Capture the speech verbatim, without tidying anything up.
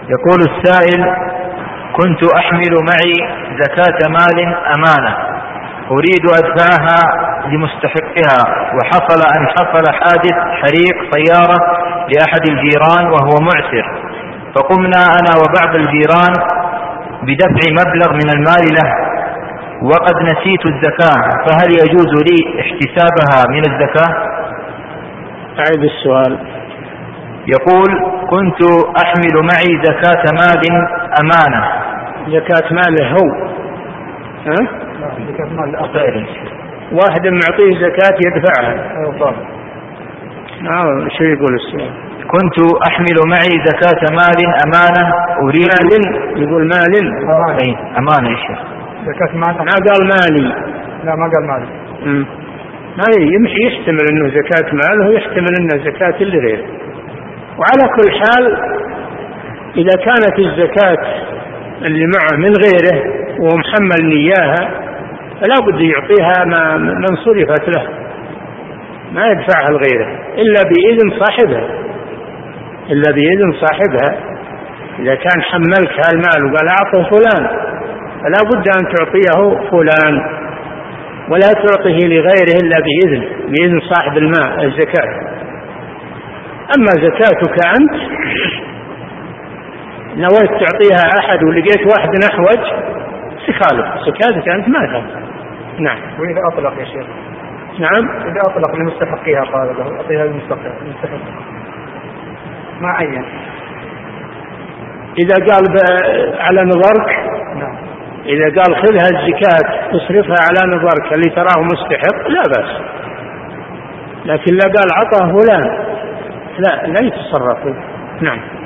يقول السائل: كنت أحمل معي زكاة مال أمانة أريد أدفعها لمستحقها، وحصل أن حصل حادث حريق سيارة لأحد الجيران وهو معسر، فقمنا أنا وبعض الجيران بدفع مبلغ من المال له وقد نسيت الزكاة، فهل يجوز لي احتسابها من الزكاة؟ أعيد السؤال. يقول: كنت أحمل معي زكاة مال أمانة. زكاة ماله هو؟ ها؟ زكاة مال أخير. واحد معطيه زكاة يدفعها. نعم. شو يقول السؤال؟ كنت أحمل معي زكاة مال أمانة أريد. مال يقول مال. أي أمانة يا شيخ. زكاة مال. ما قال مالي. لا ما قال مالي. امم ما يمشي يحتمل إنه زكاة ماله ويحتمل إنه زكاة اللي غيره. وعلى كل حال إذا كانت الزكاة اللي معه من غيره ومحمل نياها فلا بد يعطيها ما من صرفت له، ما يدفعها لغيره إلا بإذن صاحبها، إلا بإذن صاحبها. إذا كان حملك هالمال وقال أعطه فلان فلا بد أن تعطيه فلان، ولا تعطيه لغيره إلا بإذن بإذن صاحب المال الزكاة. أما زكاتك أنت نويت تعطيها أحد ولقيت واحد أحوج سخالف، زكاتك أنت ما تهم. نعم. وإذا أطلق يا شيخ؟ نعم. إذا أطلق لمستحقها قال له أعطيها للمستحق ما عين. إذا قال على نظرك. نعم. إذا قال خذها الزكاة تصرفها على نظرك اللي تراه مستحق لا بأس، لكن لا قال عطاه فلان لا لا يتصرف. نعم.